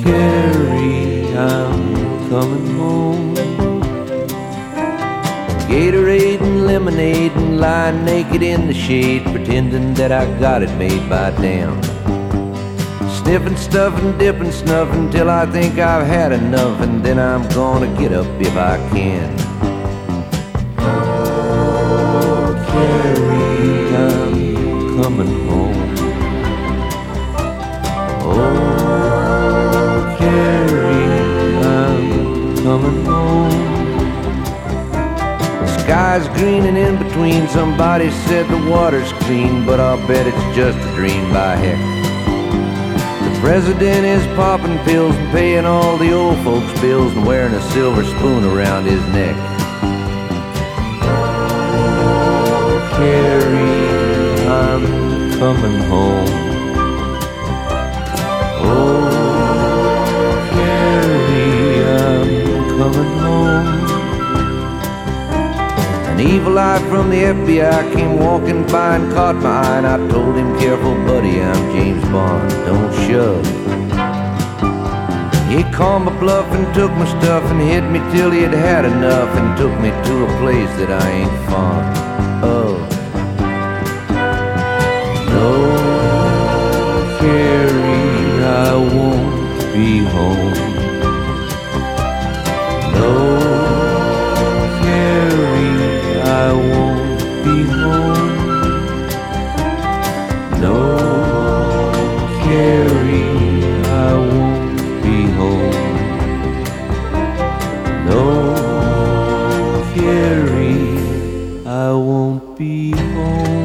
Carrie, I'm coming home. Gatorade and lemonade and lying naked in the shade, pretending that I got it made by damn. Sniffing, stuffing, dipping, snuffing till I think I've had enough, and then I'm gonna get up if I can. Oh, Carrie, I'm coming home. Oh, Carrie, I'm coming home. The sky's green and in between, somebody said the water's clean, but I'll bet it's just a dream by heck. The president is popping pills and paying all the old folks' bills and wearing a silver spoon around his neck. Oh, Carrie, I'm coming home. Oh, Carrie, I'm coming home. An evil eye from the FBI came walking by and caught my eye, and I told him, careful buddy, I'm James Bond, don't shove. He called my bluff and took my stuff and hid me till he had had enough, and took me to a place that I ain't fond of. No, Carrie, I won't be home. No, Carrie, I won't be home. No, Carrie, I won't be home. No, Carrie, I won't be home.